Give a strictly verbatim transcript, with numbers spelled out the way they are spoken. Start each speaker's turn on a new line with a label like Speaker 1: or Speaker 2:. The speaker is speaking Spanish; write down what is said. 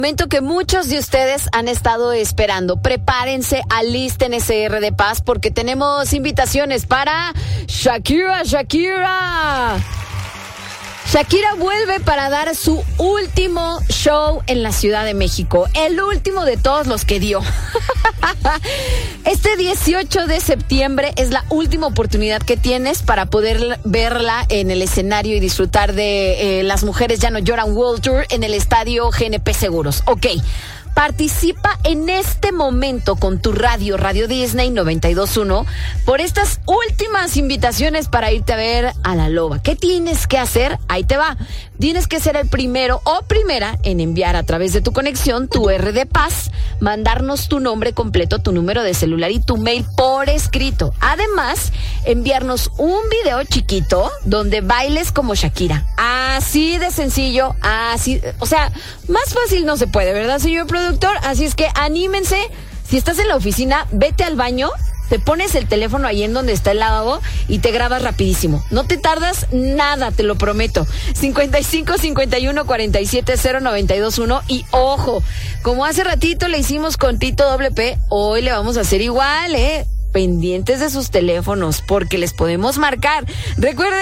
Speaker 1: Momento que muchos de ustedes han estado esperando. Prepárense, alisten ese R de paz porque tenemos invitaciones para Shakira, Shakira. Shakira vuelve para dar su último show en la Ciudad de México, el último de todos los que dio. Este dieciocho de septiembre es la última oportunidad que tienes para poder verla en el escenario y disfrutar de eh, Las Mujeres Ya No Lloran World Tour en el estadio G N P Seguros. Ok. Participa en este momento con tu radio, Radio Disney noventa y dos punto uno, por estas últimas invitaciones para irte a ver a la Loba. ¿Qué tienes que hacer? Ahí te va. Tienes que ser el primero o primera en enviar a través de tu conexión tu R de paz, mandarnos tu nombre completo, tu número de celular y tu mail por escrito. Además, enviarnos un video chiquito donde bailes como Shakira. Así de sencillo, así, o sea, más fácil no se puede, ¿verdad, señor productor? Así es que anímense. Si estás en la oficina, vete al baño, te pones el teléfono ahí en donde está el lavabo y te grabas rapidísimo. No te tardas nada, te lo prometo. cincuenta y cinco, cincuenta y uno, cuarenta y siete, cero noventa y dos uno. Y ojo, como hace ratito le hicimos con Tito Doble P, hoy le vamos a hacer igual, ¿eh? Pendientes de sus teléfonos porque les podemos marcar. Recuerden